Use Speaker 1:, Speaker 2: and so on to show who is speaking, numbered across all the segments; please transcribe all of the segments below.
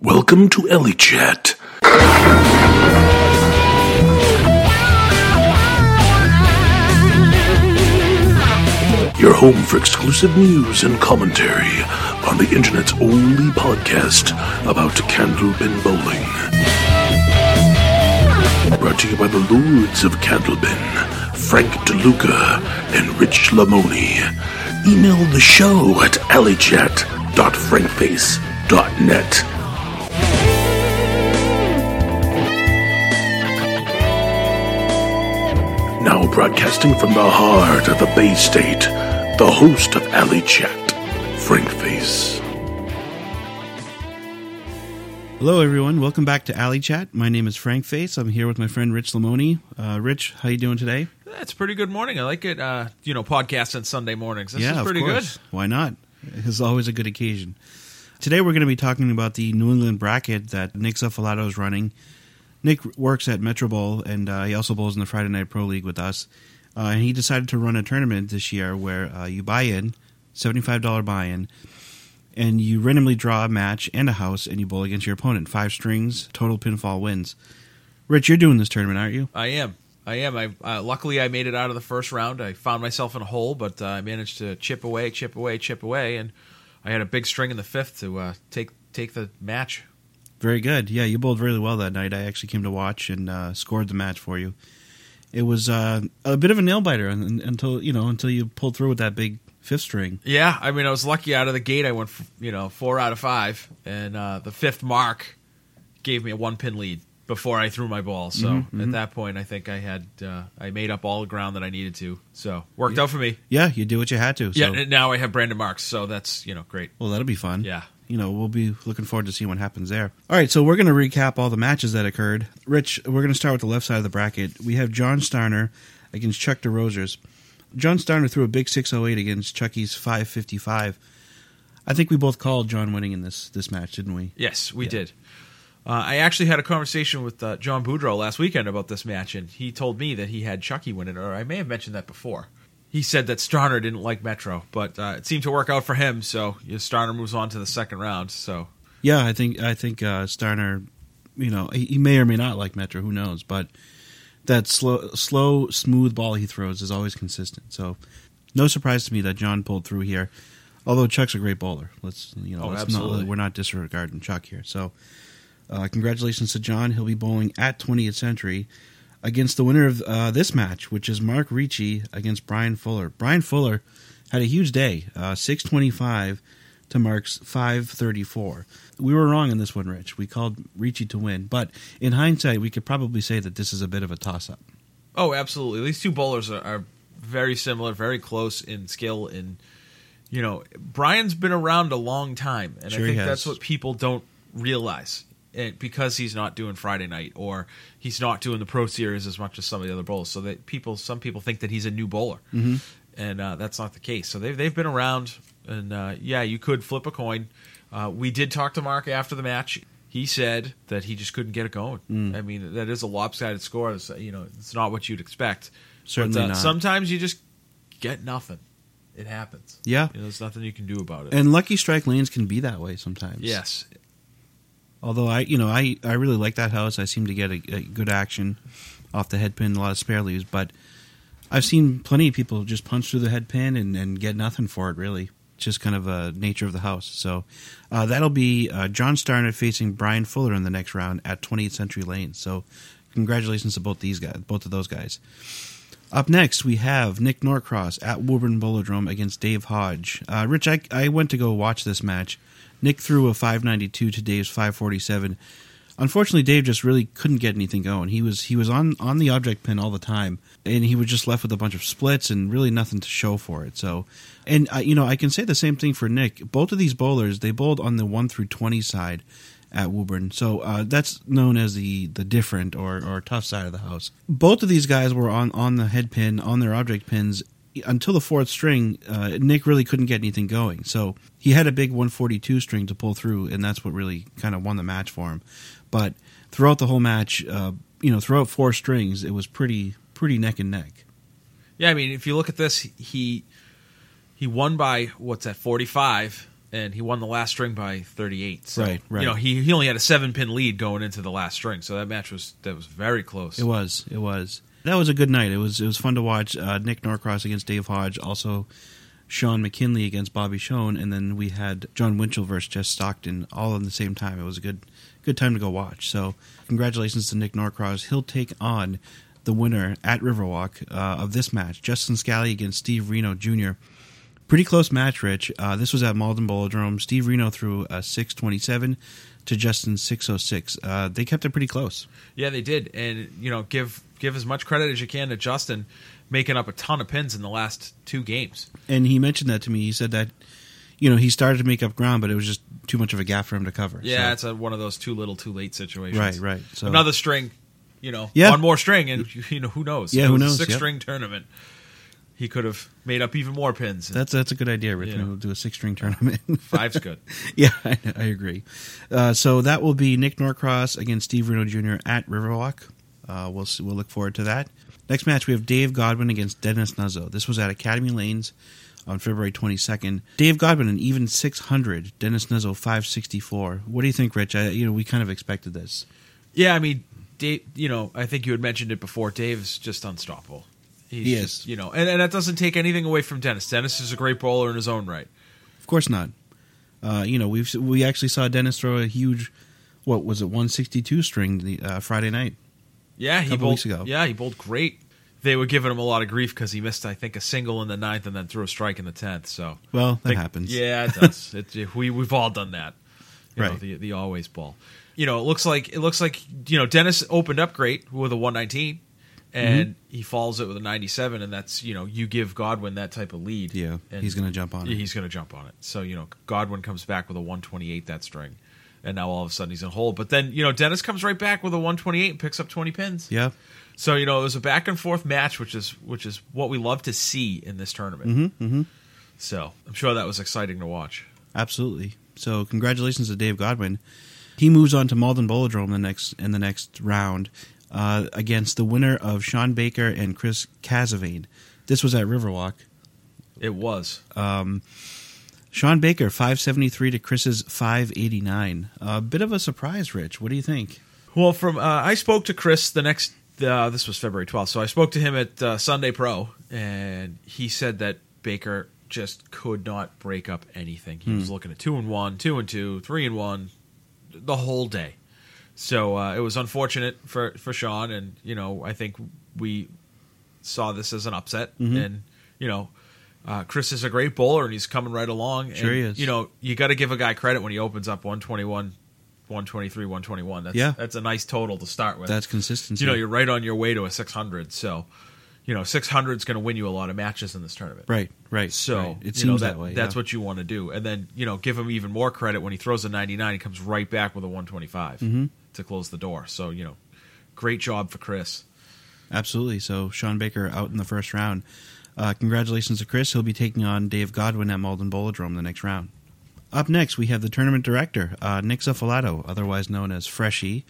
Speaker 1: Welcome to Ellie Chat. Your home for exclusive news and commentary on the internet's only podcast about Candlepin bowling. Brought to you by the Lords of Candlepin, Frank DeLuca and Rich Lamoni. Email the show at alleychat.frankface.net. Now broadcasting from the heart of the Bay State, the host of Alley Chat, Frank Face.
Speaker 2: Hello, everyone. Welcome back to Alley Chat. My name is Frank Face. I'm here with my friend Rich Lamoni. Rich, how you doing today?
Speaker 3: That's a pretty good morning. I like it. Podcast on Sunday mornings. This is pretty good.
Speaker 2: Why not? It's always a good occasion. Today we're going to be talking about the New England bracket that Nick Zuffalato is running. Nick works at Metro Bowl, and he also bowls in the Friday Night Pro League with us. And he decided to run a tournament this year where you buy in, $75 buy-in, and you randomly draw a match and a house, and you bowl against your opponent. 5 strings, total pinfall wins. Rich, you're doing this tournament, aren't you?
Speaker 3: I am. Luckily, I made it out of the first round. I found myself in a hole, but I managed to chip away, and I had a big string in the fifth to take the match.
Speaker 2: Very good. Yeah, you bowled really well that night. I actually came to watch and scored the match for you. It was a bit of a nail biter until you pulled through with that big fifth string. Yeah,
Speaker 3: I mean, I was lucky out of the gate. I went 4 out of 5, and the fifth mark gave me a 1-pin lead before I threw my ball. So at that point, I think I made up all the ground that I needed to. So worked out for me.
Speaker 2: Yeah, you did what you had to. So.
Speaker 3: Yeah, and now I have Brandon Marks, so that's great.
Speaker 2: Well, that'll be fun.
Speaker 3: Yeah.
Speaker 2: We'll be looking forward to seeing what happens there. All right, so we're going to recap all the matches that occurred. Rich, we're going to start with the left side of the bracket. We have John Starner against Chuck DeRosers. John Starner threw a big 608 against Chucky's 555. I think we both called John winning in this match, didn't we?
Speaker 3: Yes, we did. I actually had a conversation with John Boudreau last weekend about this match, and he told me that he had Chucky win it, or I may have mentioned that before. He said that Starner didn't like Metro, but it seemed to work out for him, so Starner moves on to the second round. So
Speaker 2: yeah, I think Starner, he may or may not like Metro, who knows, but that slow, smooth ball he throws is always consistent. So no surprise to me that John pulled through here. Although Chuck's a great bowler, we're not disregarding Chuck here. So congratulations to John. He'll be bowling at 20th Century against the winner of this match, which is Mark Ricci against Brian Fuller. Brian Fuller had a huge day, 625 to Mark's 534. We were wrong in this one, Rich. We called Ricci to win, but in hindsight, we could probably say that this is a bit of a toss-up.
Speaker 3: Oh, absolutely. These two bowlers are very similar, very close in skill. And Brian's been around a long time, and
Speaker 2: sure,
Speaker 3: I think that's what people don't realize. Because he's not doing Friday night, or he's not doing the Pro Series as much as some of the other bowlers, so that some people think that he's a new bowler, and that's not the case. So they've been around, and you could flip a coin. We did talk to Mark after the match. He said that he just couldn't get it going. I mean, that is a lopsided score. It's not what you'd expect.
Speaker 2: Certainly not.
Speaker 3: Sometimes you just get nothing. It happens.
Speaker 2: Yeah,
Speaker 3: there's nothing you can do about it.
Speaker 2: And lucky strike lanes can be that way sometimes.
Speaker 3: Yes.
Speaker 2: Although I really like that house. I seem to get a good action off the head pin, a lot of spare leaves. But I've seen plenty of people just punch through the head pin and get nothing for it, really. It's just kind of a nature of the house. So that'll be John Starner facing Brian Fuller in the next round at 20th Century Lane. So congratulations to both of those guys. Up next, we have Nick Norcross at Woburn Bowlodrome against Dave Hodge. Rich, I went to go watch this match. Nick threw a 592 to Dave's 547. Unfortunately, Dave just really couldn't get anything going. He was on the object pin all the time, and he was just left with a bunch of splits and really nothing to show for it. So, and I can say the same thing for Nick. Both of these bowlers, they bowled on the 1 through 20 side at Woburn. So that's known as the different or tough side of the house. Both of these guys were on the head pin, on their object pins, until the fourth string. Nick really couldn't get anything going. So he had a big 142 string to pull through, and that's what really kind of won the match for him. But throughout the whole match, throughout 4 strings, it was pretty neck and neck.
Speaker 3: Yeah, I mean, if you look at this, he won by, 45, and he won the last string by 38. So,
Speaker 2: Right.
Speaker 3: You know, he only had a 7-pin lead going into the last string, so that match was very close.
Speaker 2: It was. That was a good night. It was fun to watch. Nick Norcross against Dave Hodge, also Sean McKinley against Bobby Schoen, and then we had John Winchell versus Jess Stockton all at the same time. It was a good time to go watch. So congratulations to Nick Norcross. He'll take on the winner at Riverwalk of this match, Justin Scally against Steve Reno Jr. Pretty close match, Rich. This was at Malden Bolodrome. Steve Reno threw a 627 to Justin's 606. They kept it pretty close.
Speaker 3: Yeah, they did. And, you know, give as much credit as you can to Justin making up a ton of pins in the last 2 games.
Speaker 2: And he mentioned that to me. He said that, you know, he started to make up ground, but it was just too much of a gap for him to cover.
Speaker 3: Yeah,
Speaker 2: so.
Speaker 3: it's one of those too little, too late situations.
Speaker 2: Right. So
Speaker 3: another string, you know,
Speaker 2: Yeah.
Speaker 3: one more string, and, you know, who knows?
Speaker 2: Yeah,
Speaker 3: It
Speaker 2: who
Speaker 3: was
Speaker 2: knows?
Speaker 3: a 6-string tournament. He could have made up even more pins.
Speaker 2: That's a good idea, Rich.
Speaker 3: Yeah.
Speaker 2: We'll do a 6-string tournament.
Speaker 3: 5's good.
Speaker 2: Yeah, I agree. So that will be Nick Norcross against Steve Reno Jr. at Riverwalk. We'll look forward to that. Next match, we have Dave Godwin against Dennis Nuzzo. This was at Academy Lanes on February 22nd. Dave Godwin, an even 600. Dennis Nuzzo, 564. What do you think, Rich? We kind of expected this.
Speaker 3: Yeah, I mean, Dave, you know, I think you had mentioned it before. Dave's just unstoppable.
Speaker 2: He is.
Speaker 3: Just, you know, and that doesn't take anything away from Dennis. Dennis is a great bowler in his own right.
Speaker 2: Of course not. We actually saw Dennis throw a huge, 162 string Friday night.
Speaker 3: Yeah, he
Speaker 2: couple
Speaker 3: bowled
Speaker 2: weeks ago.
Speaker 3: Yeah, he bowled great. They were giving him a lot of grief because he missed, I think, a single in the 9th and then threw a strike in the 10th. So,
Speaker 2: Well, that happens.
Speaker 3: Yeah, it does. We've all done that. You know,
Speaker 2: Right.
Speaker 3: the always ball. You know, it looks like you know, Dennis opened up great with a 119, and he follows it with a 97, and that's, you know, you give Godwin that type of lead.
Speaker 2: Yeah,
Speaker 3: and
Speaker 2: he's going to jump on it.
Speaker 3: He's going to jump on it. So, you know, Godwin comes back with a 128 that string, and now all of a sudden he's in hole. But then, you know, Dennis comes right back with a 128 and picks up 20 pins.
Speaker 2: Yeah.
Speaker 3: So, you know, it was a back and forth match, which is what we love to see in this tournament. So I'm sure that was exciting to watch.
Speaker 2: Absolutely. So congratulations to Dave Godwin. He moves on to Malden Bolodrome in the next round against the winner of Sean Baker and Chris Casavane. This was at Riverwalk.
Speaker 3: It was.
Speaker 2: Sean Baker, 573 to Chris's 589. A bit of a surprise, Rich. What do you think?
Speaker 3: Well, I spoke to Chris this was February 12th, so I spoke to him at Sunday Pro, and he said that Baker just could not break up anything. He was looking at 2-1, 2-2, 3-1 the whole day. So it was unfortunate for Sean, and, you know, I think we saw this as an upset. And, you know, Chris is a great bowler, and he's coming right along.
Speaker 2: Sure
Speaker 3: and,
Speaker 2: he is.
Speaker 3: You know, you got to give a guy credit when he opens up 121, 123, 121. That's a nice total to start with.
Speaker 2: That's consistency.
Speaker 3: You know, you're right on your way to a 600. So, you know, 600 is going to win you a lot of matches in this tournament.
Speaker 2: Right.
Speaker 3: So
Speaker 2: right. It
Speaker 3: you know,
Speaker 2: seems that way.
Speaker 3: That's
Speaker 2: yeah.
Speaker 3: what you want to do, and then, you know, give him even more credit when he throws a 99. He comes right back with a 125 to close the door. So, you know, great job for Chris.
Speaker 2: Absolutely. So Sean Baker out in the first round. Congratulations to Chris. He'll be taking on Dave Godwin at Malden Bolodrome the next round. Up next, we have the tournament director, Nick Zuffolato, otherwise known as Freshie.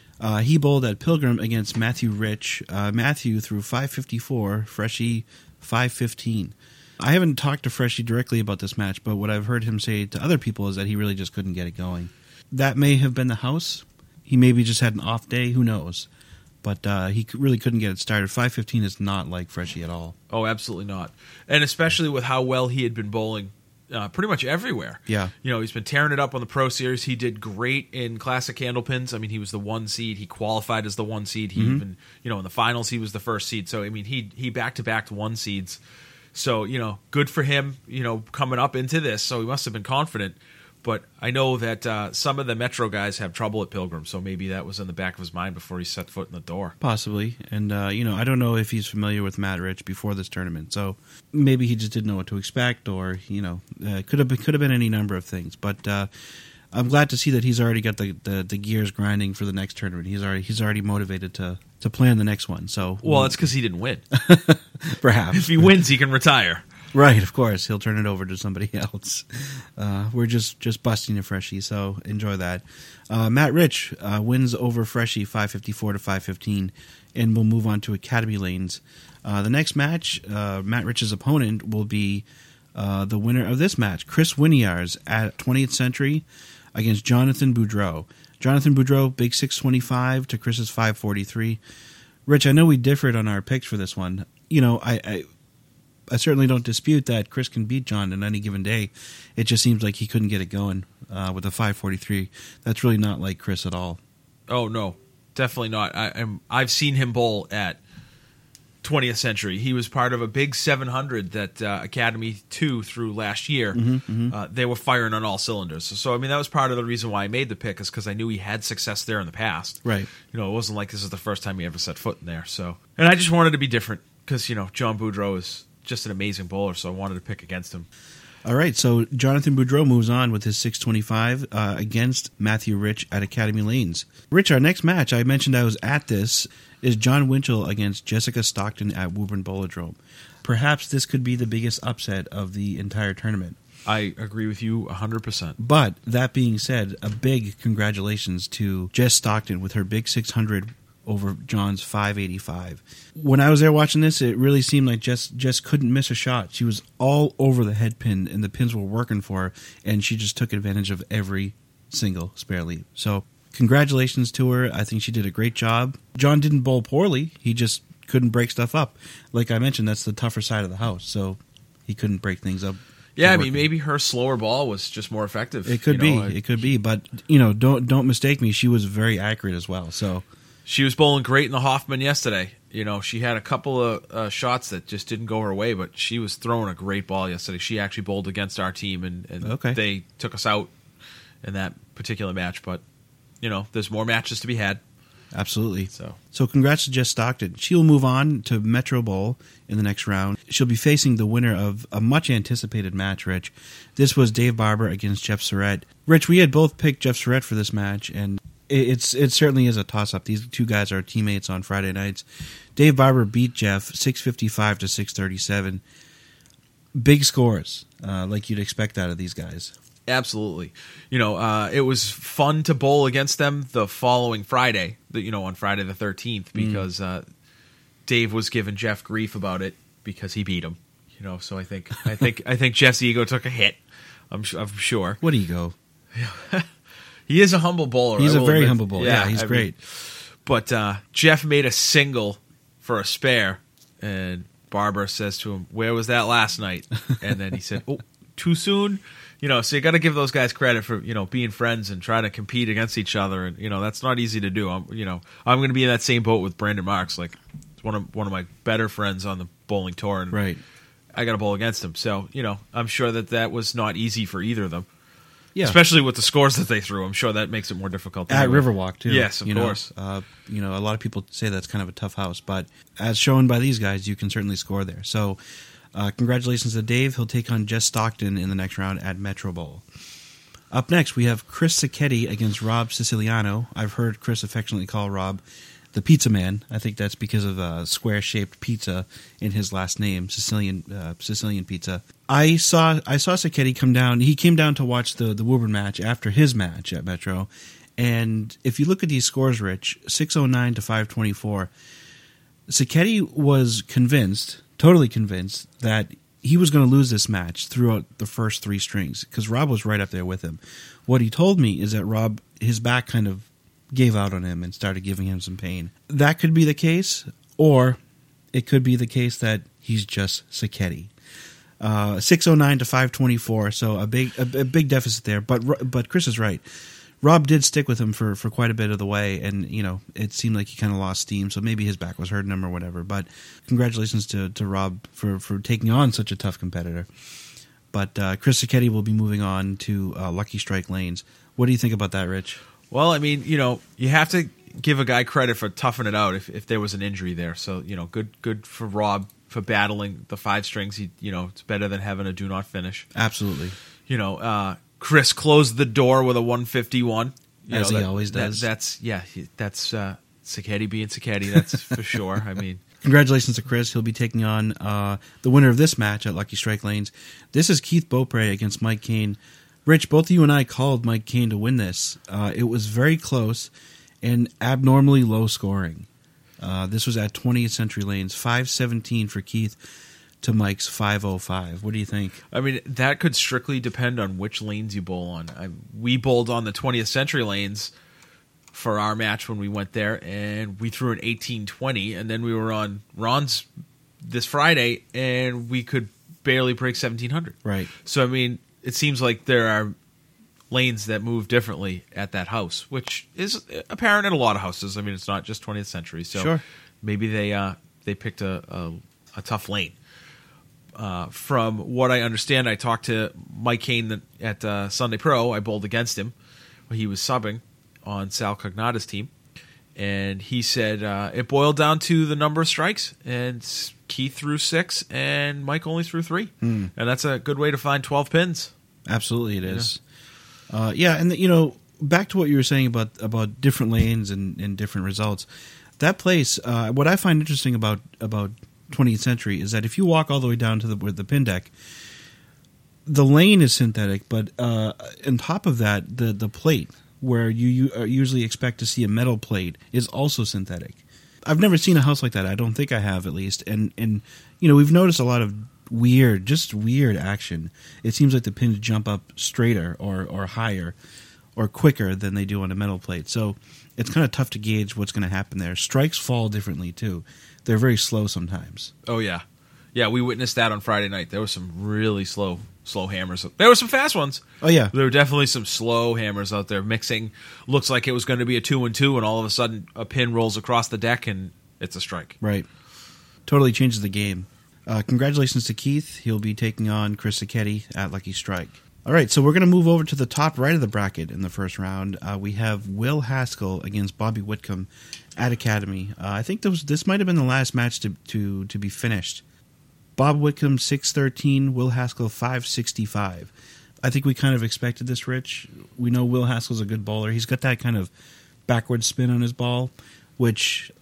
Speaker 2: He bowled at Pilgrim against Matthew Rich. Matthew threw 554, Freshie 515. I haven't talked to Freshie directly about this match, but what I've heard him say to other people is that he really just couldn't get it going. That may have been the house. He maybe just had an off day. Who knows? But he really couldn't get it started. 515 is not like Freshie at all.
Speaker 3: Oh, absolutely not. And especially with how well he had been bowling pretty much everywhere.
Speaker 2: Yeah.
Speaker 3: You know, he's been tearing it up on the Pro Series. He did great in Classic Candlepins. I mean, he was the 1 seed. He qualified as the 1 seed. He even, you know, in the finals, he was the 1st seed. So, I mean, he back-to-back 1 seeds. So, you know, good for him, you know, coming up into this. So he must have been confident. But I know that some of the Metro guys have trouble at Pilgrim, so maybe that was in the back of his mind before he set foot in the door.
Speaker 2: Possibly. And, you know, I don't know if he's familiar with Matt Rich before this tournament. So maybe he just didn't know what to expect, or, you know, could have been any number of things. But I'm glad to see that he's already got the gears grinding for the next tournament. He's already motivated to plan the next one. So
Speaker 3: well, it's because he didn't win.
Speaker 2: Perhaps.
Speaker 3: If he wins, he can retire.
Speaker 2: Right, of course. He'll turn it over to somebody else. We're just busting a Freshie, so enjoy that. Matt Rich wins over Freshie 554 to 515, and we'll move on to Academy Lanes. The next match, Matt Rich's opponent will be the winner of this match, Chris Winiarz at 20th Century against Jonathan Boudreau. Jonathan Boudreau, big 625 to Chris's 543. Rich, I know we differed on our picks for this one. You know, I certainly don't dispute that Chris can beat John on any given day. It just seems like he couldn't get it going with the 543. That's really not like Chris at all.
Speaker 3: Oh, no, definitely not. I've seen him bowl at 20th Century. He was part of a big 700 that Academy 2 threw last year. They were firing on all cylinders. So, I mean, that was part of the reason why I made the pick, is because I knew he had success there in the past.
Speaker 2: Right.
Speaker 3: You know, it wasn't like this is the first time he ever set foot in there. So, and I just wanted to be different because, you know, John Boudreau is just an amazing bowler, so I wanted to pick against him.
Speaker 2: All right, so Jonathan Boudreau moves on with his 625 against Matthew Rich at Academy Lanes. Rich, our next match, I mentioned I was at this, is John Winchell against Jessica Stockton at Woburn Bowlodrome. Perhaps this could be the biggest upset of the entire tournament.
Speaker 3: I agree with you 100%.
Speaker 2: But that being said, a big congratulations to Jess Stockton with her big 600 over John's 585. When I was there watching this, it really seemed like Jess couldn't miss a shot. She was all over the head pin, and the pins were working for her, and she just took advantage of every single spare lead. So congratulations to her. I think she did a great job. John didn't bowl poorly. He just couldn't break stuff up. Like I mentioned, that's the tougher side of the house, so he couldn't break things up.
Speaker 3: Yeah, I mean, maybe her slower ball was just more effective.
Speaker 2: It could be. It could be. But, you know, don't mistake me. She was very accurate as well, so...
Speaker 3: She was bowling great in the Hoffman yesterday. You know, she had a couple of shots that just didn't go her way, but she was throwing a great ball yesterday. She actually bowled against our team, and they took us out in that particular match. But, you know, there's more matches to be had.
Speaker 2: Absolutely. So congrats to Jess Stockton. She'll move on to Metro Bowl in the next round. She'll be facing the winner of a much-anticipated match, Rich. This was Dave Barber against Jeff Surratt. Rich, we had both picked Jeff Surratt for this match, and it certainly is a toss-up. These two guys are teammates on Friday nights. Dave Barber beat Jeff 655 to 637. Big scores, like you'd expect out of these guys.
Speaker 3: Absolutely. You know, it was fun to bowl against them the following Friday, on Friday the 13th, because Dave was giving Jeff grief about it because he beat him. You know, so I think Jeff's ego took a hit. I'm sure.
Speaker 2: What ego?
Speaker 3: He is a humble bowler.
Speaker 2: He's a very humble bowler. Yeah, he's great.
Speaker 3: But Jeff made a single for a spare, and Barber says to him, "Where was that last night?" And then he said, "Oh, too soon." You know, so you got to give those guys credit for, you know, being friends and trying to compete against each other, and you know that's not easy to do. I'm going to be in that same boat with Brandon Marks. Like, it's one of my better friends on the bowling tour, and
Speaker 2: right.
Speaker 3: I got to bowl against him. So, you know, I'm sure that was not easy for either of them.
Speaker 2: Yeah.
Speaker 3: Especially with the scores that they threw. I'm sure that makes it more difficult.
Speaker 2: At Riverwalk, too.
Speaker 3: Yes, of course.
Speaker 2: A lot of people say that's kind of a tough house, but as shown by these guys, you can certainly score there. So, congratulations to Dave. He'll take on Jess Stockton in the next round at Metro Bowl. Up next, we have Chris Sacchetti against Rob Siciliano. I've heard Chris affectionately call Rob the Pizza Man. I think that's because of a square-shaped pizza in his last name, Sicilian pizza. I saw Sacchetti come down. He came down to watch the Woburn match after his match at Metro. And if you look at these scores, Rich, 609 to 524, Sacchetti was totally convinced, that he was going to lose this match throughout the first three strings because Rob was right up there with him. What he told me is that Rob, his back kind of gave out on him and started giving him some pain. That could be the case, or it could be the case that he's just Sacchetti. 609 to 524, so a big deficit there. But Chris is right. Rob did stick with him for quite a bit of the way, and you know it seemed like he kind of lost steam. So maybe his back was hurting him or whatever. But congratulations to Rob for taking on such a tough competitor. But Chris Sacchetti will be moving on to Lucky Strike Lanes. What do you think about that, Rich?
Speaker 3: Well, I mean, you know, you have to give a guy credit for toughing it out if there was an injury there. So, you know, good for Rob for battling the five strings. It's better than having a do not finish.
Speaker 2: Absolutely.
Speaker 3: You know, Chris closed the door with a 151.
Speaker 2: As he always does.
Speaker 3: That's Sacchetti being Sacchetti, that's for sure. I mean,
Speaker 2: congratulations to Chris. He'll be taking on the winner of this match at Lucky Strike Lanes. This is Keith Beaupre against Mike Kane. Rich, both you and I called Mike Kane to win this. It was very close and abnormally low scoring. This was at 20th Century Lanes, 517 for Keith to Mike's 505. What do you think?
Speaker 3: I mean, that could strictly depend on which lanes you bowl on. We bowled on the 20th Century lanes for our match when we went there, and we threw an 1820, and then we were on Ron's this Friday, and we could barely break 1700.
Speaker 2: Right.
Speaker 3: So, I mean, it seems like there are lanes that move differently at that house, which is apparent at a lot of houses. I mean, it's not just 20th Century, so
Speaker 2: Sure.
Speaker 3: maybe they picked a tough lane. From what I understand, I talked to Mike Kane at Sunday Pro. I bowled against him. He was subbing on Sal Cognata's team, and he said it boiled down to the number of strikes, and Keith threw 6, and Mike only threw 3. And that's a good way to find 12 pins.
Speaker 2: Absolutely, it is. And back to what you were saying about different lanes and different results. That place, what I find interesting about 20th Century is that if you walk all the way down to the pin deck, the lane is synthetic, but on top of that, the plate where you usually expect to see a metal plate is also synthetic. I've never seen a house like that. I don't think I have, at least. And we've noticed a lot of weird action. It seems like the pins jump up straighter or higher or quicker than they do on a metal plate. So it's kind of tough to gauge what's going to happen there. Strikes fall differently, too. They're very slow sometimes.
Speaker 3: Oh, yeah. Yeah, we witnessed that on Friday night. There was some really slow hammers. There were some fast ones.
Speaker 2: Oh, yeah.
Speaker 3: There were definitely some slow hammers out there mixing. Looks like it was going to be a 2-2, and all of a sudden a pin rolls across the deck, and it's a strike.
Speaker 2: Right. Totally changes the game. Congratulations to Keith. He'll be taking on Chris Sacchetti at Lucky Strike. All right, so we're going to move over to the top right of the bracket in the first round. We have Will Haskell against Bobby Whitcomb at Academy. I think this might have been the last match to be finished. Bob Whitcomb 613, Will Haskell 565. I think we kind of expected this, Rich. We know Will Haskell's a good bowler. He's got that kind of backward spin on his ball, which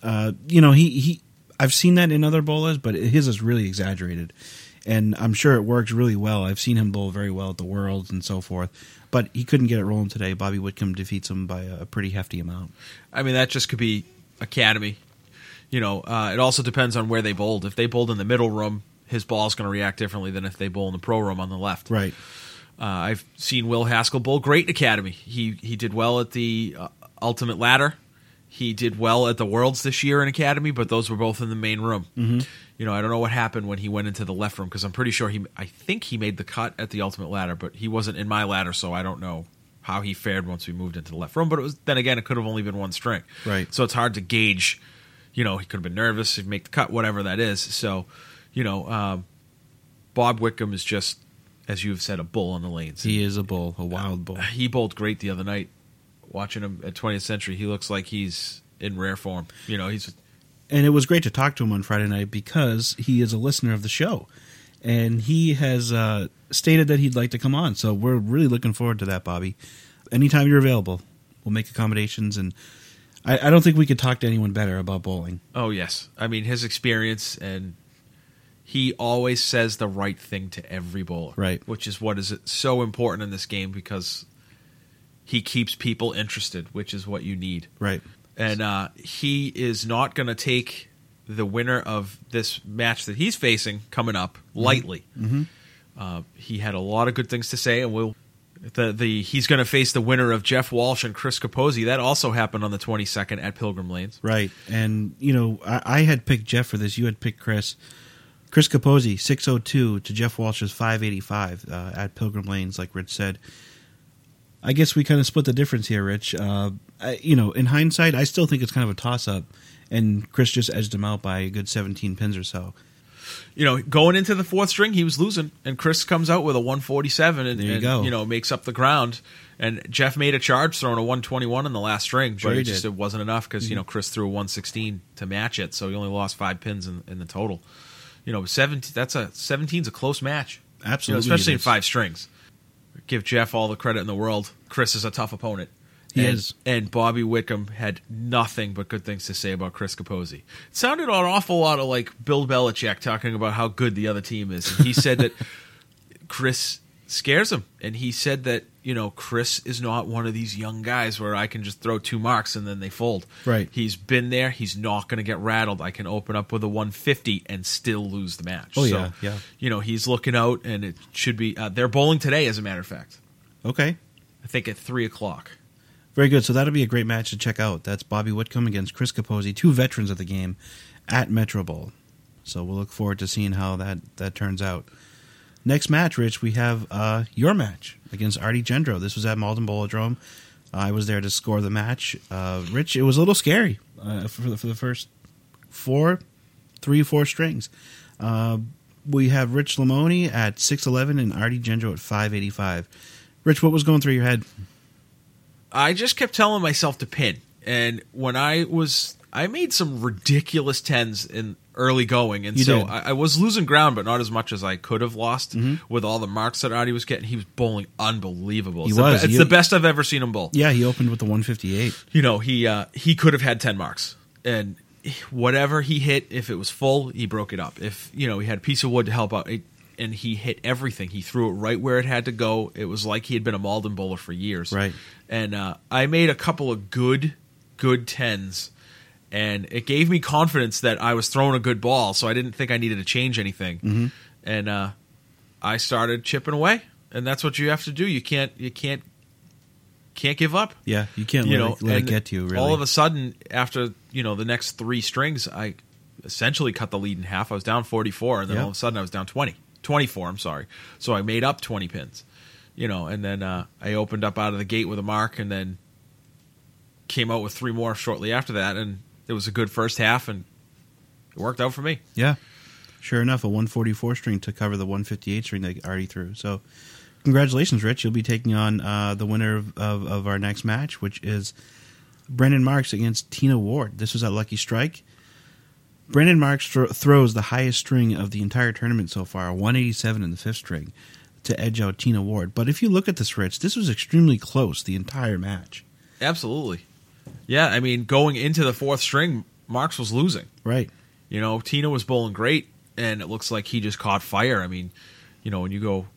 Speaker 2: he I've seen that in other bowlers, but his is really exaggerated. And I'm sure it works really well. I've seen him bowl very well at the Worlds and so forth. But he couldn't get it rolling today. Bobby Whitcomb defeats him by a pretty hefty amount.
Speaker 3: I mean, that just could be Academy. It also depends on where they bowled. If they bowled in the middle room, his ball's going to react differently than if they bowl in the pro room on the left.
Speaker 2: Right.
Speaker 3: I've seen Will Haskell bowl great in Academy. He did well at the Ultimate Ladder. He did well at the Worlds this year in Academy, but those were both in the main room. Mm-hmm. I don't know what happened when he went into the left room, because I'm pretty sure I think he made the cut at the Ultimate Ladder, but he wasn't in my ladder, so I don't know how he fared once we moved into the left room. But it could have only been one string.
Speaker 2: Right.
Speaker 3: So it's hard to gauge. He could have been nervous, he'd make the cut, whatever that is. So, Bob Whitcomb is just, as you've said, a bull on the lanes.
Speaker 2: He is a bull, a wild bull.
Speaker 3: He bowled great the other night. Watching him at 20th Century, he looks like he's in rare form.
Speaker 2: And it was great to talk to him on Friday night because he is a listener of the show. And he has stated that he'd like to come on. So we're really looking forward to that, Bobby. Anytime you're available, we'll make accommodations. And I don't think we could talk to anyone better about bowling.
Speaker 3: Oh, yes. I mean, his experience, and he always says the right thing to every bowler.
Speaker 2: Right.
Speaker 3: Which is what is so important in this game, because he keeps people interested, which is what you need.
Speaker 2: Right.
Speaker 3: And he is not going to take the winner of this match that he's facing coming up lightly. Mm-hmm. He had a lot of good things to say, and he's going to face the winner of Jeff Walsh and Chris Capozzi. That also happened on the 22nd at Pilgrim Lanes.
Speaker 2: Right. And, I had picked Jeff for this. You had picked Chris. Chris Capozzi, 602 to Jeff Walsh's 585 at Pilgrim Lanes, like Rich said. I guess we kind of split the difference here, Rich. In hindsight, I still think it's kind of a toss-up, and Chris just edged him out by a good 17 pins or so.
Speaker 3: Going into the fourth string, he was losing, and Chris comes out with a 147 and makes up the ground. And Jeff made a charge, throwing a 121 in the last string, but it wasn't enough because Chris threw a 116 to match it, so he only lost 5 pins in the total. 17's a close match.
Speaker 2: Absolutely,
Speaker 3: especially in 5 strings. Give Jeff all the credit in the world. Chris is a tough opponent.
Speaker 2: He is.
Speaker 3: And Bobby Whitcomb had nothing but good things to say about Chris Capozzi. It sounded an awful lot of like Bill Belichick talking about how good the other team is. And he said that Chris scares him. And he said that, Chris is not one of these young guys where I can just throw 2 marks and then they fold.
Speaker 2: Right.
Speaker 3: He's been there. He's not going to get rattled. I can open up with a 150 and still lose the match.
Speaker 2: Oh,
Speaker 3: so,
Speaker 2: yeah.
Speaker 3: He's looking out, and it should be they're bowling today, as a matter of fact.
Speaker 2: Okay.
Speaker 3: I think at 3:00.
Speaker 2: Very good. So that'll be a great match to check out. That's Bobby Whitcomb against Chris Capozzi, 2 veterans of the game at Metro Bowl. So we'll look forward to seeing how that turns out. Next match, Rich, we have your match against Artie Gendro. This was at Malden Bowlodrome. I was there to score the match. Rich, it was a little scary for the first 4 strings. We have Rich Lamoni at 6'11" and Artie Gendro at 5'85". Rich, what was going through your head?
Speaker 3: I just kept telling myself to pin. And when I made some ridiculous 10s in early going, and I was losing ground, but not as much as I could have lost with all the marks that Artie was getting. He was bowling unbelievable. It's the best I've ever seen him bowl.
Speaker 2: Yeah, he opened with the 158.
Speaker 3: He could have had 10 marks, and whatever he hit, if it was full, he broke it up. If he had a piece of wood to help out, and he hit everything. He threw it right where it had to go. It was like he had been a Malden bowler for years.
Speaker 2: Right.
Speaker 3: And I made a couple of good 10s. And it gave me confidence that I was throwing a good ball, so I didn't think I needed to change anything.
Speaker 2: Mm-hmm.
Speaker 3: And I started chipping away, and that's what you have to do. You can't give up.
Speaker 2: Yeah, you can't let it get to you. Really,
Speaker 3: all of a sudden, after the next 3 strings, I essentially cut the lead in half. I was down 44, and then all of a sudden I was down 24. I'm sorry. So I made up 20 pins. And then I opened up out of the gate with a mark, and then came out with 3 more shortly after that, and it was a good first half, and it worked out for me.
Speaker 2: Yeah. Sure enough, a 144 string to cover the 158 string that Artie threw. So congratulations, Rich. You'll be taking on the winner of our next match, which is Brendan Marks against Tina Ward. This was at Lucky Strike. Brendan Marks throws the highest string of the entire tournament so far, 187 in the 5th string, to edge out Tina Ward. But if you look at this, Rich, this was extremely close the entire match.
Speaker 3: Absolutely. Yeah, I mean, going into the 4th string, Marks was losing.
Speaker 2: Right.
Speaker 3: Tina was bowling great, and it looks like he just caught fire. I mean, when you go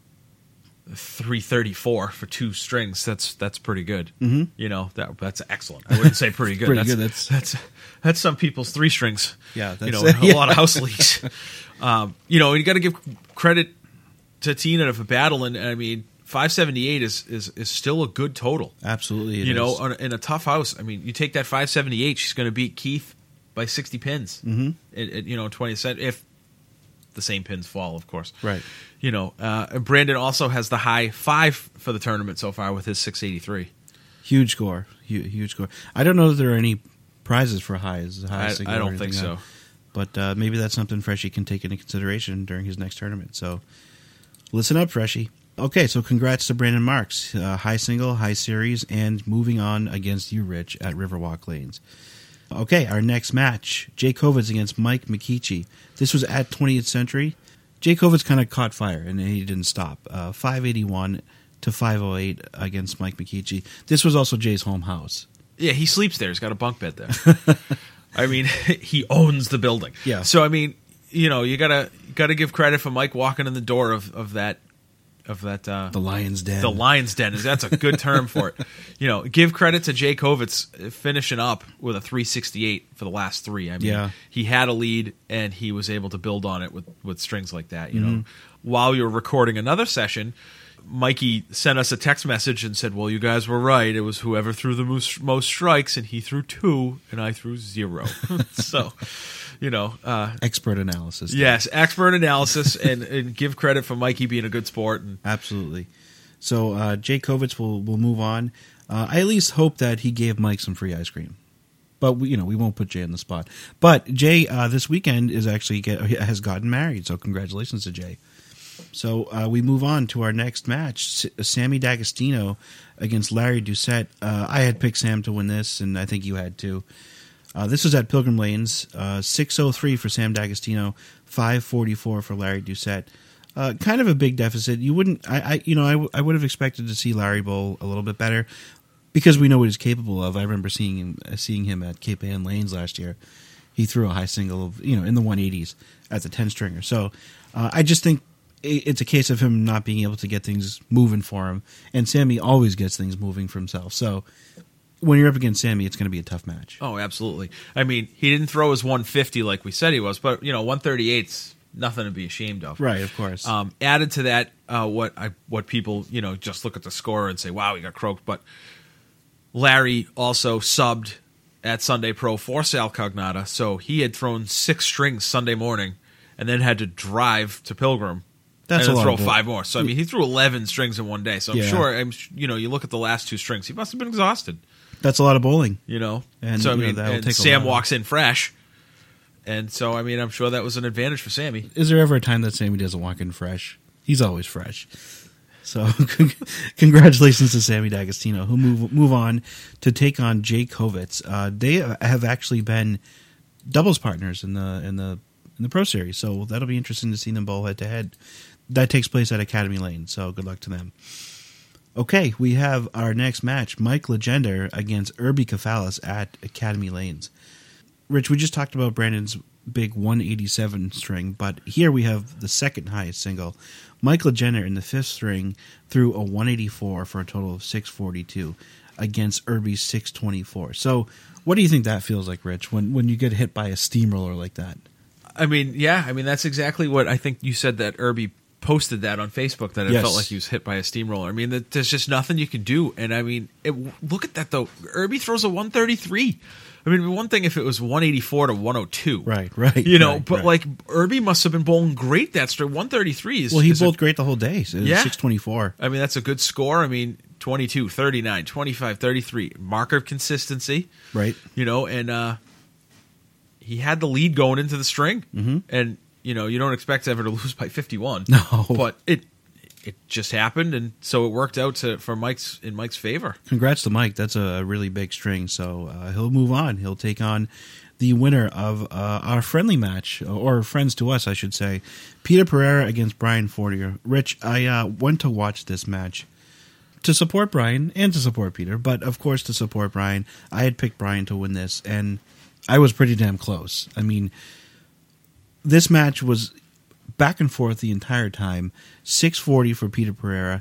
Speaker 3: 334 for 2 strings, that's pretty good.
Speaker 2: Mm-hmm.
Speaker 3: That's excellent. I wouldn't say pretty good.
Speaker 2: Pretty good.
Speaker 3: That's some people's 3 strings.
Speaker 2: Yeah,
Speaker 3: in a lot of house leagues. You got to give credit to Tina for battling. I mean, 578 is still a good total.
Speaker 2: Absolutely, it is.
Speaker 3: In a tough house. I mean, you take that 578, she's going to beat Keith by 60 pins.
Speaker 2: Mm-hmm.
Speaker 3: 20 cents, if the same pins fall, of course.
Speaker 2: Right.
Speaker 3: Brandon also has the high 5 for the tournament so far with his 683.
Speaker 2: Huge score. Huge score. I don't know if there are any prizes for highs.
Speaker 3: I don't think so.
Speaker 2: But maybe that's something Freshie can take into consideration during his next tournament. So listen up, Freshie. Okay, so congrats to Brandon Marks. High single, high series, and moving on against you, Rich, at Riverwalk Lanes. Okay, our next match, Jay Kovitz against Mike Mikichi. This was at 20th Century. Jay Kovitz kind of caught fire, and he didn't stop. 581 to 508 against Mike Mikichi. This was also Jay's home house.
Speaker 3: Yeah, he sleeps there. He's got a bunk bed there. I mean, he owns the building.
Speaker 2: Yeah.
Speaker 3: So, I mean, you gotta give credit for Mike walking in the door of that the
Speaker 2: Lion's Den.
Speaker 3: The Lion's Den, that's a good term for it. Give credit to Jay Kovitz finishing up with a 368 for the last 3. I mean, he had a lead and he was able to build on it with strings like that. While we were recording another session, Mikey sent us a text message and said, "Well, you guys were right. It was whoever threw the most strikes, and he threw 2, and I threw 0." So.
Speaker 2: Expert analysis.
Speaker 3: Yes, expert analysis, and give credit for Mikey being a good sport.
Speaker 2: Absolutely. So Jay Kovitz will move on. I at least hope that he gave Mike some free ice cream. But we won't put Jay on the spot. But Jay this weekend has gotten married, so congratulations to Jay. So we move on to our next match, Sammy D'Agostino against Larry Doucette. I had picked Sam to win this, and I think you had too. This was at Pilgrim Lanes, 603 for Sam D'Agostino, 544 for Larry Doucette. Kind of a big deficit. You wouldn't, I would have expected to see Larry bowl a little bit better because we know what he's capable of. I remember seeing him at Cape Ann Lanes last year. He threw a high single of in the 180s at the 10 stringer. So I just think it's a case of him not being able to get things moving for him, and Sammy always gets things moving for himself. So when you're up against Sammy, it's going to be a tough match.
Speaker 3: Oh, absolutely. I mean, he didn't throw his 150 like we said he was, but 138's nothing to be ashamed of.
Speaker 2: Right, of course.
Speaker 3: Added to that, what people just look at the score and say, "Wow, he got croaked." But Larry also subbed at Sunday Pro for Sal Cognata, so he had thrown 6 strings Sunday morning, and then had to drive to Pilgrim.
Speaker 2: That's
Speaker 3: and
Speaker 2: a lot
Speaker 3: throw
Speaker 2: of
Speaker 3: 5 more. So I mean, he threw 11 strings in one day. So I'm
Speaker 2: Yeah.
Speaker 3: sure, you look at the last 2 strings, he must have been exhausted.
Speaker 2: That's a lot of bowling.
Speaker 3: And
Speaker 2: so
Speaker 3: I mean,
Speaker 2: that'll
Speaker 3: and
Speaker 2: take a
Speaker 3: Sam
Speaker 2: while.
Speaker 3: walks in fresh, and so I mean, I'm sure that was an advantage for Sammy.
Speaker 2: Is there ever a time that Sammy doesn't walk in fresh? He's always fresh. So congratulations to Sammy D'Agostino, who move on to take on Jay Kovitz. They have actually been doubles partners in the Pro Series, so that'll be interesting to see them bowl head to head. That takes place at Academy Lane, so good luck to them. Okay, we have our next match, Mike Legender against Irby Kefalis at Academy Lanes. Rich, we just talked about Brandon's big 187 string, but here we have the second highest single. Mike Legender in the 5th string threw a 184 for a total of 642 against Irby's 624. So what do you think that feels like, Rich, when you get hit by a steamroller like that?
Speaker 3: I mean, that's exactly what I think you said, that Irby posted that on Facebook, that it felt like he was hit by a steamroller. I mean, there's just nothing you can do. And I mean, look at that, though. Irby throws a 133. I mean, one thing if it was 184 to 102.
Speaker 2: Right.
Speaker 3: But like, Irby must have been bowling great that string. 133 is...
Speaker 2: Well, he bowled great the whole day. So it was 624.
Speaker 3: I mean, that's a good score. I mean, 22, 39, 25, 33. Marker of consistency.
Speaker 2: Right.
Speaker 3: And he had the lead going into the string.
Speaker 2: Mm-hmm.
Speaker 3: And, you don't expect ever to lose by 51.
Speaker 2: No.
Speaker 3: But it just happened, and so it worked out in Mike's favor.
Speaker 2: Congrats to Mike. That's a really big string. So he'll move on. He'll take on the winner of our friendly match, or friends to us, I should say, Peter Pereira against Brian Fortier. Rich, I went to watch this match to support Brian and to support Peter, but of course to support Brian. I had picked Brian to win this, and I was pretty damn close. I mean, this match was back and forth the entire time. 640 for Peter Pereira,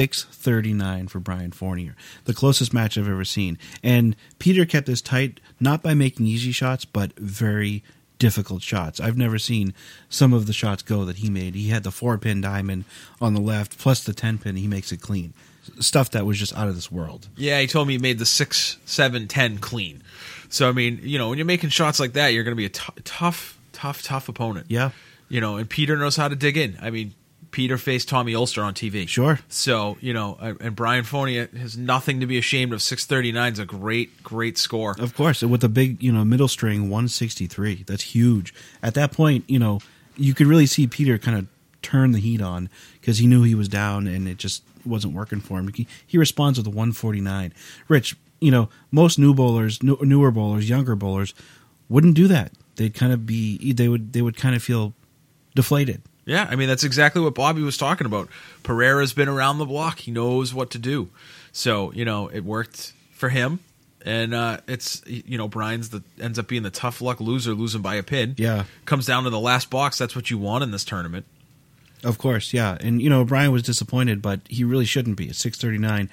Speaker 2: 639 for Brian Fournier. The closest match I've ever seen. And Peter kept this tight, not by making easy shots, but very difficult shots. I've never seen some of the shots go that he made. He had the 4-pin diamond on the left, plus the 10-pin, he makes it clean. Stuff that was just out of this world.
Speaker 3: Yeah, he told me he made the 6, 7, 10 clean. So, I mean, when you're making shots like that, you're going to be a tough opponent.
Speaker 2: Yeah.
Speaker 3: And Peter knows how to dig in. I mean, Peter faced Tommy Ulster on TV.
Speaker 2: Sure.
Speaker 3: So, and Brian Fournier has nothing to be ashamed of. 639 is a great score.
Speaker 2: Of course, with the big, middle string, 163. That's huge. At that point, you could really see Peter kind of turn the heat on because he knew he was down and it just wasn't working for him. He responds with a 149. Rich, most newer bowlers, younger bowlers wouldn't do that. They'd kind of they would kind of feel deflated.
Speaker 3: Yeah, I mean, that's exactly what Bobby was talking about. Pereira's been around the block. He knows what to do. So, it worked for him. And it's, Brian's ends up being the tough luck loser, losing by a pin.
Speaker 2: Yeah.
Speaker 3: Comes down to the last box. That's what you want in this tournament.
Speaker 2: Of course, yeah. And, Brian was disappointed, but he really shouldn't be. At 639,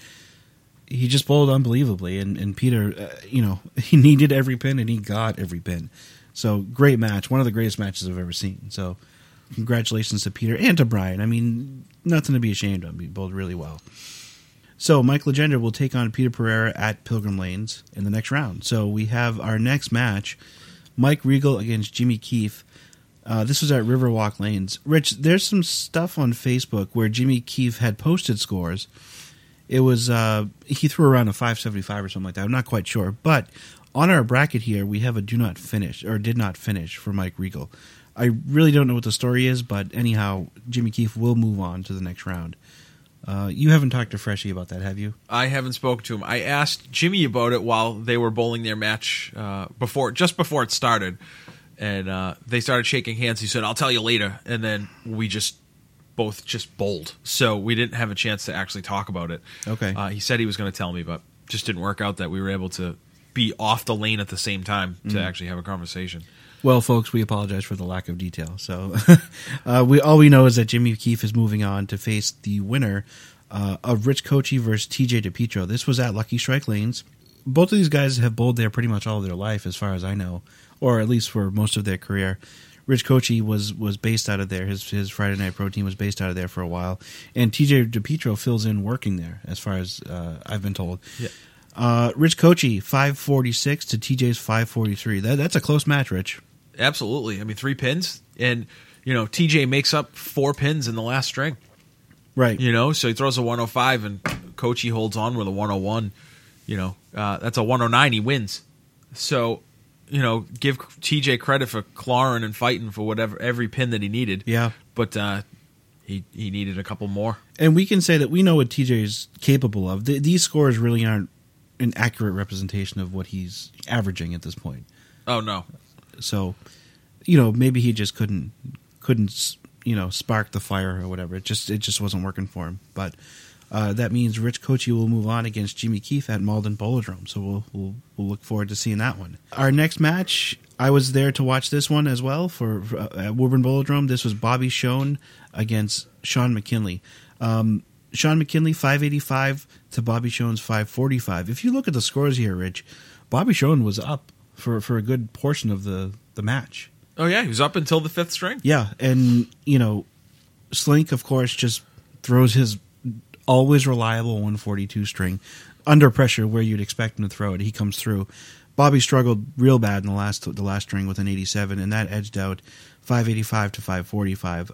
Speaker 2: he just bowled unbelievably. And Peter, he needed every pin, and he got every pin. So, great match. One of the greatest matches I've ever seen. So, congratulations to Peter and to Brian. I mean, nothing to be ashamed of. He bowled really well. So, Mike Legender will take on Peter Pereira at Pilgrim Lanes in the next round. So, we have our next match, Mike Regal against Jimmy Keefe. This was at Riverwalk Lanes. Rich, there's some stuff on Facebook where Jimmy Keefe had posted scores. It was, he threw around a 575 or something like that. I'm not quite sure. But on our bracket here, we have a did not finish for Mike Regal. I really don't know what the story is, but anyhow, Jimmy Keefe will move on to the next round. You haven't talked to Freshie about that, have you?
Speaker 3: I haven't spoken to him. I asked Jimmy about it while they were bowling their match before it started, and they started shaking hands. He said, "I'll tell you later," and then we both bowled, so we didn't have a chance to actually talk about it.
Speaker 2: Okay.
Speaker 3: He said he was going to tell me, but just didn't work out that we were able to be off the lane at the same time to actually have a conversation.
Speaker 2: Well, folks, we apologize for the lack of detail. So, all we know is that Jimmy Keefe is moving on to face the winner of Rich Kochi versus TJ DiPietro. This was at Lucky Strike Lanes. Both of these guys have bowled there pretty much all of their life, as far as I know, or at least for most of their career. Rich Kochi was based out of there. His Friday Night Pro Team was based out of there for a while, and TJ DiPietro fills in working there, as far as I've been told.
Speaker 3: Yeah.
Speaker 2: Rich Kochi 546 to TJ's 543. That's a close match, Rich.
Speaker 3: Absolutely. I mean, 3 pins, and TJ makes up 4 pins in the last string.
Speaker 2: Right.
Speaker 3: So he throws a 105, and Kochi holds on with a 101. That's a 109. He wins. So, give TJ credit for clawing and fighting for every pin that he needed.
Speaker 2: Yeah.
Speaker 3: But he needed a couple more.
Speaker 2: And we can say that we know what TJ is capable of. These scores really aren't an accurate representation of what he's averaging at this point.
Speaker 3: Oh, no.
Speaker 2: So, maybe he just couldn't spark the fire or whatever. It just wasn't working for him. But that means Rich Kochi will move on against Jimmy Keefe at Malden Bolodrome. So we'll look forward to seeing that one. Our next match, I was there to watch this one as well for at Woburn Bolodrome. This was Bobby Schoen against Sean McKinley. Sean McKinley 585 to Bobby Schoen's 545. If you look at the scores here, Rich, Bobby Schoen was up for a good portion of the match.
Speaker 3: Oh, yeah, he was up until the 5th string.
Speaker 2: Yeah, and, Slink, of course, just throws his always reliable 142 string under pressure where you'd expect him to throw it. He comes through. Bobby struggled real bad in the last string with an 87, and that edged out 585 to 545.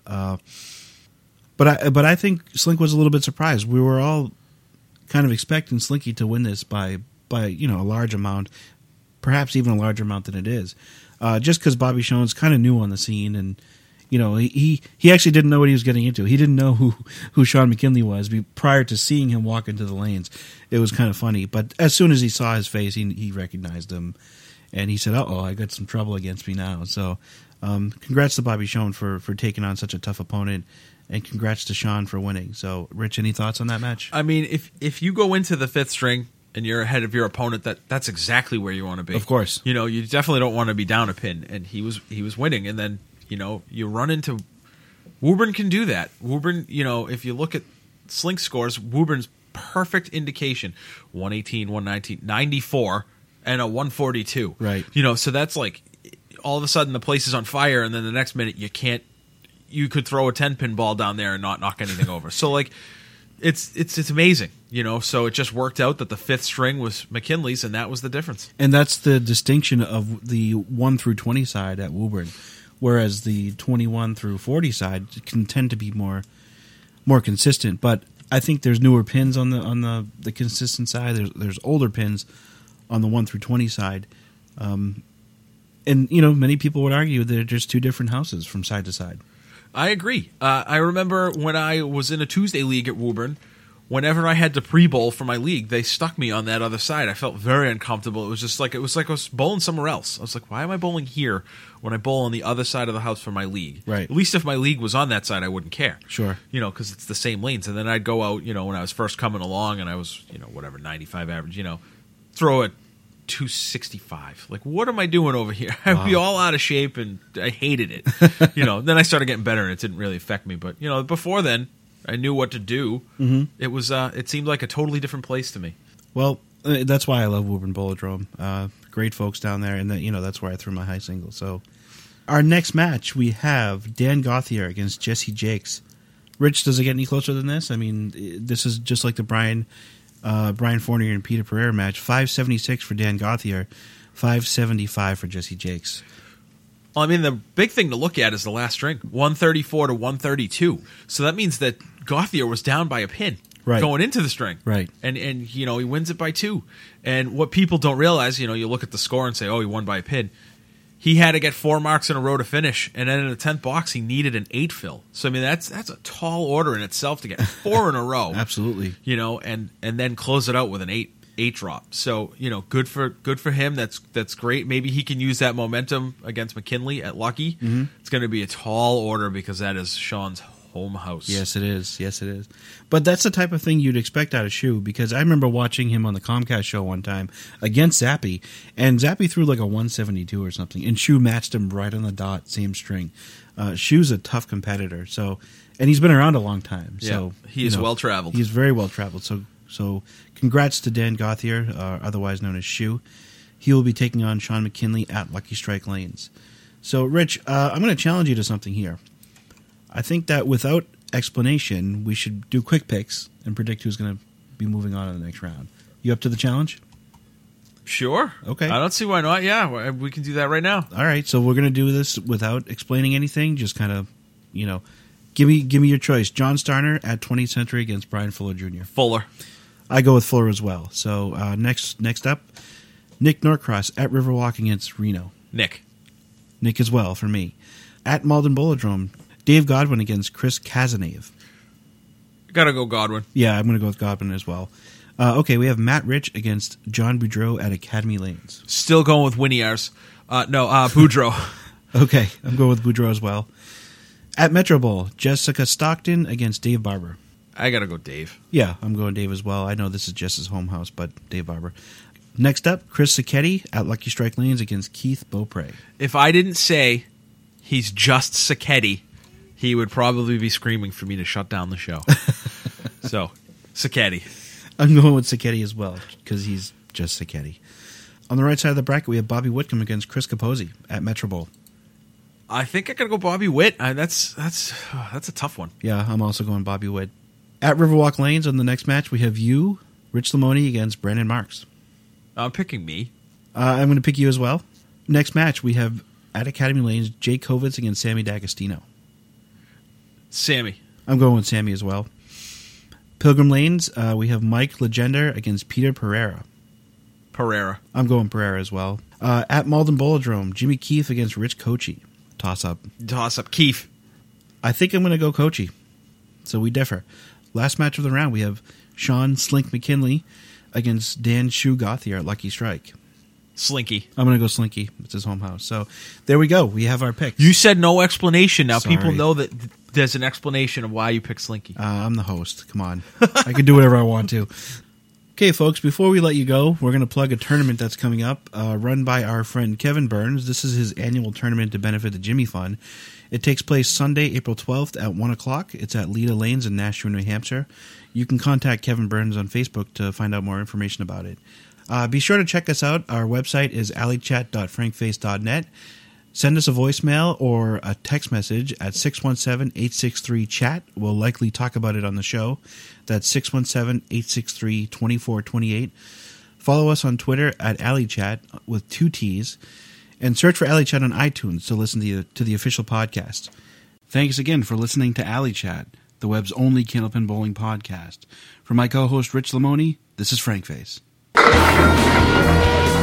Speaker 2: But I think Slink was a little bit surprised. We were all kind of expecting Slinky to win this by a large amount, perhaps even a larger amount than it is. Just because Bobby Schoen's kind of new on the scene, and he actually didn't know what he was getting into. He didn't know who Sean McKinley was prior to seeing him walk into the lanes. It was kind of funny, but as soon as he saw his face, he recognized him, and he said, "Uh-oh, I got some trouble against me now." So, congrats to Bobby Schoen for taking on such a tough opponent, and congrats to Sean for winning. So, Rich, any thoughts on that match?
Speaker 3: I mean, if you go into the 5th string and you're ahead of your opponent, that's exactly where you want to be.
Speaker 2: Of course.
Speaker 3: You definitely don't want to be down a pin, and he was winning, and then you run into Woburn can do that. Woburn, if you look at Slink scores, Woburn's perfect indication: 118, 119, 94, and a 142.
Speaker 2: Right.
Speaker 3: So that's like all of a sudden the place is on fire, and then the next minute you could throw a 10-pin ball down there and not knock anything over. So like it's amazing, so it just worked out that the 5th string was McKinley's, and that was the difference.
Speaker 2: And that's the distinction of the 1 through 20 side at Woburn, whereas the 21 through 40 side can tend to be more consistent. But I think there's newer pins on the consistent side. There's older pins on the 1 through 20 side. And many people would argue they're just two different houses from side to side.
Speaker 3: I agree. I remember when I was in a Tuesday league at Woburn, whenever I had to pre-bowl for my league, they stuck me on that other side. I felt very uncomfortable. It was just like I was bowling somewhere else. I was like, why am I bowling here when I bowl on the other side of the house for my league?
Speaker 2: Right.
Speaker 3: At least if my league was on that side, I wouldn't care.
Speaker 2: Sure.
Speaker 3: Because it's the same lanes. And then I'd go out, when I was first coming along and I was, 95 average, throw a 265. Like, what am I doing over here? I'd be all out of shape, and I hated it. Then I started getting better, and it didn't really affect me. But before then, I knew what to do. Mm-hmm. It was it seemed like a totally different place to me.
Speaker 2: Well, that's why I love Woburn Bolodrome. Great folks down there, and that's where I threw my high single. So, our next match we have Dan Gauthier against Jesse Jakes. Rich, does it get any closer than this? I mean, this is just like the Brian Fournier and Peter Pereira match. 576 for Dan Gauthier, 575 for Jesse Jakes.
Speaker 3: Well, I mean, the big thing to look at is the last string, 134 to 132. So that means that Gauthier was down by a pin going into the string.
Speaker 2: Right.
Speaker 3: And he wins it by 2. And what people don't realize, you look at the score and say, oh, he won by a pin. He had to get 4 marks in a row to finish, and then in the 10th box, he needed an 8 fill. So I mean, that's a tall order in itself to get 4 in a row.
Speaker 2: Absolutely.
Speaker 3: And then close it out with an 8 drop. So good for him. That's great. Maybe he can use that momentum against McKinley at Lucky. Mm-hmm. It's going to be a tall order because that is Sean's home house.
Speaker 2: Yes, it is. Yes, it is. But that's the type of thing you'd expect out of Shu, because I remember watching him on the Comcast show one time against Zappy, and Zappy threw like a 172 or something, and Shu matched him right on the dot, same string. Shu's a tough competitor, and he's been around a long time. So
Speaker 3: he is well-traveled.
Speaker 2: He's very well-traveled. So congrats to Dan Gauthier, otherwise known as Shu. He will be taking on Sean McKinley at Lucky Strike Lanes. So, Rich, I'm going to challenge you to something here. I think that without explanation, we should do quick picks and predict who's going to be moving on in the next round. You up to the challenge?
Speaker 3: Sure.
Speaker 2: Okay.
Speaker 3: I don't see why not. Yeah, we can do that right now.
Speaker 2: All right, so we're going to do this without explaining anything. Just kind of, give me your choice. John Starner at 20th Century against Brian Fuller Jr.
Speaker 3: Fuller.
Speaker 2: I go with Fuller as well. So next up, Nick Norcross at Riverwalk against Reno.
Speaker 3: Nick
Speaker 2: as well for me. At Malden Bolodrome, Dave Godwin against Chris Kazanave.
Speaker 3: Gotta go Godwin.
Speaker 2: Yeah, I'm going to go with Godwin as well. Okay, we have Matt Rich against John Boudreau at Academy Lanes.
Speaker 3: Still going with Winiarz. Boudreau.
Speaker 2: Okay, I'm going with Boudreau as well. At Metro Bowl, Jessica Stockton against Dave Barber.
Speaker 3: I gotta go Dave.
Speaker 2: Yeah, I'm going Dave as well. I know this is Jess's home house, but Dave Barber. Next up, Chris Sacchetti at Lucky Strike Lanes against Keith Beaupre.
Speaker 3: If I didn't say he's just Sacchetti, he would probably be screaming for me to shut down the show. So, Sacchetti.
Speaker 2: I'm going with Sacchetti as well, because he's just Sacchetti. On the right side of the bracket, we have Bobby Whitcomb against Chris Capozzi at Metro Bowl.
Speaker 3: I think I gotta go Bobby Witt. That's a tough one.
Speaker 2: Yeah, I'm also going Bobby Witt. At Riverwalk Lanes, on the next match, we have you, Rich Lamoni, against Brandon Marks.
Speaker 3: I'm picking me.
Speaker 2: I'm going to pick you as well. Next match, we have at Academy Lanes, Jay Kovitz against Sammy D'Agostino.
Speaker 3: Sammy.
Speaker 2: I'm going with Sammy as well. Pilgrim Lanes, we have Mike Legender against Peter Pereira.
Speaker 3: Pereira.
Speaker 2: I'm going Pereira as well. At Malden Bolodrome, Jimmy Keefe against Rich Kochi. Toss up.
Speaker 3: Keefe.
Speaker 2: I think I'm going to go Kochi. So we differ. Last match of the round, we have Sean Slink McKinley against Dan Shu Gauthier at Lucky Strike.
Speaker 3: Slinky.
Speaker 2: I'm going to go Slinky. It's his home house. So there we go. We have our picks.
Speaker 3: You said no explanation. Now
Speaker 2: Sorry.
Speaker 3: people know that there's an explanation of why you picked Slinky.
Speaker 2: I'm the host. Come on. I can do whatever I want to. Okay, folks, before we let you go, we're going to plug a tournament that's coming up, run by our friend Kevin Burns. This is his annual tournament to benefit the Jimmy Fund. It takes place Sunday, April 12th at 1 o'clock. It's at Leda Lanes in Nashua, New Hampshire. You can contact Kevin Burns on Facebook to find out more information about it. Be sure to check us out. Our website is alleychat.frankface.net. Send us a voicemail or a text message at 617-863-CHAT. We'll likely talk about it on the show. That's 617-863-2428. Follow us on Twitter at alleychat with 2 T's. And search for Alley Chat on iTunes to listen to the official podcast. Thanks again for listening to Alley Chat, the web's only Candlepin Bowling podcast. For my co-host Rich Lamoni, this is Frank Face.